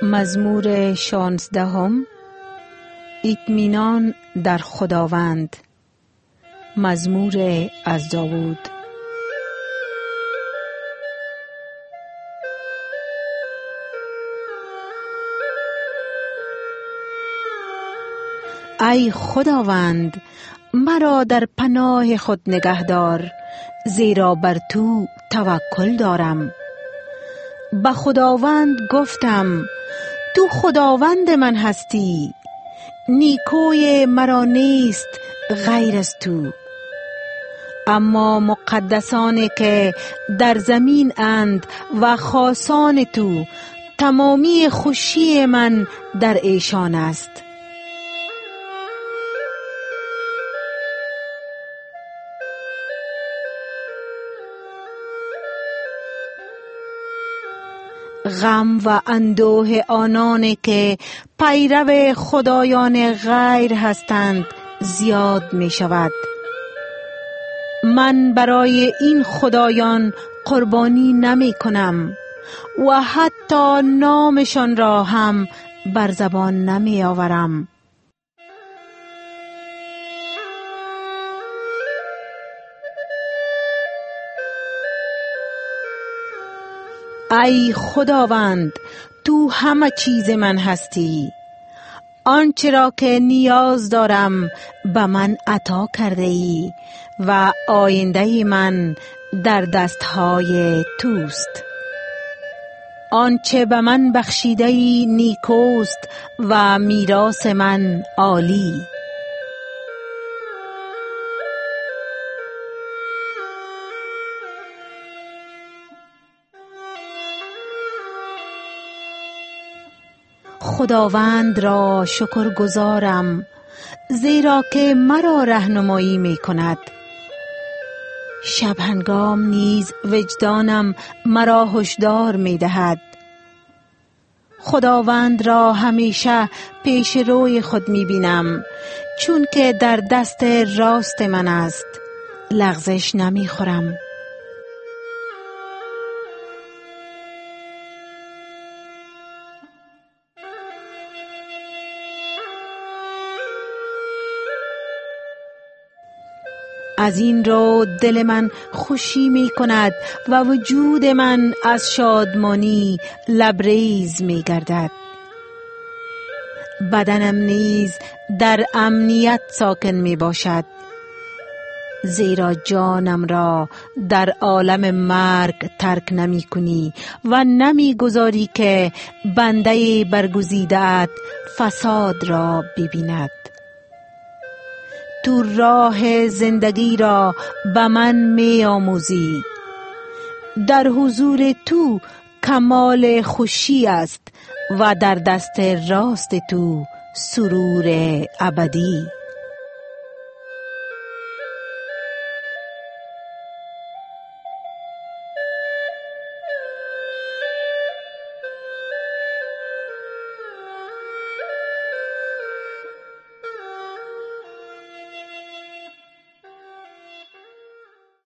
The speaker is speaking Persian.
مزمور 16. اطمینان در خداوند. مزمور از داوود. ای خداوند، مرا در پناه خود نگهدار، زیرا بر تو توکل دارم. به خداوند گفتم تو خداوند من هستی، نیکوی مرا نیست غیر از تو. اما مقدسانی که در زمین اند و خاصان تو، تمامی خوشی من در ایشان است. غم و اندوه آنانی که پیرو خدایان غیر هستند زیاد می شود. من برای این خدایان قربانی نمی کنم و حتی نامشان را هم بر زبان نمی آورم. ای خداوند، تو همه چیز من هستی. آنچه را که نیاز دارم به من عطا کرده ای و آینده من در دستهای توست. آنچه به من بخشیده ای نیکوست و میراث من عالی. خداوند را شکر گزارم، زیرا که مرا رهنمایی می کند. شب هنگام نیز وجدانم مرا هشدار می دهد. خداوند را همیشه پیش روی خود می بینم، چون که در دست راست من است، لغزش نمی خورم. از این رو دل من خوشی می کند و وجود من از شادمانی لبریز می گردد. بدنم نیز در امنیت ساکن می باشد، زیرا جانم را در عالم مرگ ترک نمی کنی و نمی گذاری که بنده برگزیده‌ات فساد را ببیند. تو راه زندگی را به من می آموزی. در حضور تو کمال خوشی است و در دست راست تو سرور ابدی.